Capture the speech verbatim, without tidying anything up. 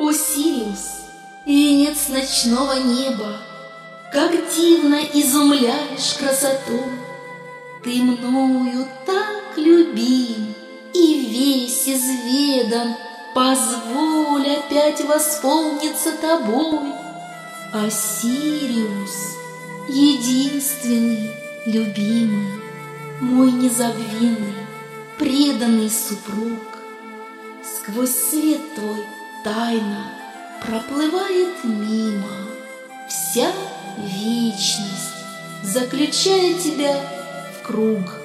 О, Сириус, венец ночного неба, как дивно изумляешь красоту! Ты мною так любим и весь изведан, позволь опять восполниться тобой. А Сириус, единственный, любимый, мой незабвенный, преданный супруг, сквозь свет твой тайна проплывает мимо вся вечность, заключая тебя в круг.